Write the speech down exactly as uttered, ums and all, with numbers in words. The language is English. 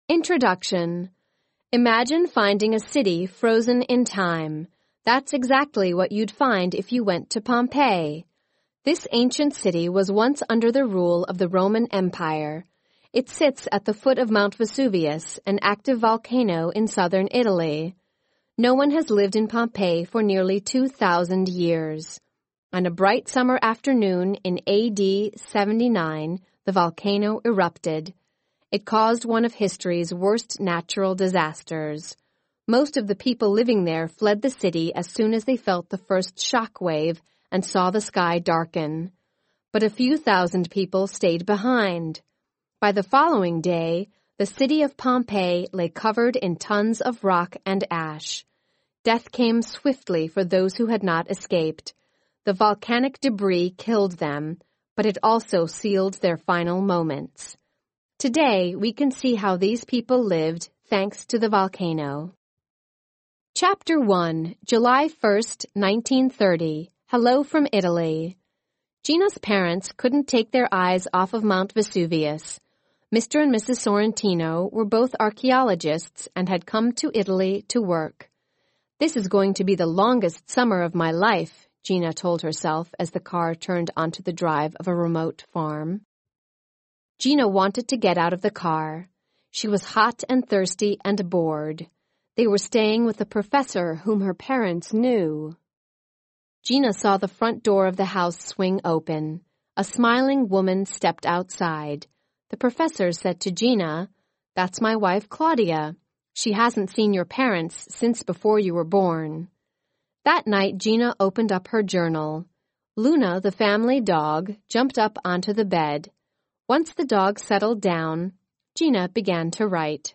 Introduction. Imagine finding a city frozen in time. That's exactly what you'd find if you went to Pompeii. This ancient city was once under the rule of the Roman Empire. It sits at the foot of Mount Vesuvius, an active volcano in southern Italy. No one has lived in Pompeii for nearly two thousand years. On a bright summer afternoon in A D seventy-nine, the volcano erupted. It caused one of history's worst natural disasters. Most of the people living there fled the city as soon as they felt the first shock wave and saw the sky darken. But a few thousand people stayed behind. By the following day, the city of Pompeii lay covered in tons of rock and ash. Death came swiftly for those who had not escaped. The volcanic debris killed them, but it also sealed their final moments. Today, we can see how these people lived thanks to the volcano. Chapter one, July first, nineteen thirty. Hello from Italy. Gina's parents couldn't take their eyes off of Mount Vesuvius. Mister and Missus Sorrentino were both archaeologists and had come to Italy to work. This is going to be the longest summer of my life, Gina told herself as the car turned onto the drive of a remote farm. Gina wanted to get out of the car. She was hot and thirsty and bored. They were staying with a professor whom her parents knew. Gina saw the front door of the house swing open. A smiling woman stepped outside. The professor said to Gina, "That's my wife, Claudia. She hasn't seen your parents since before you were born." That night, Gina opened up her journal. Luna, the family dog, jumped up onto the bed. Once the dog settled down, Gina began to write.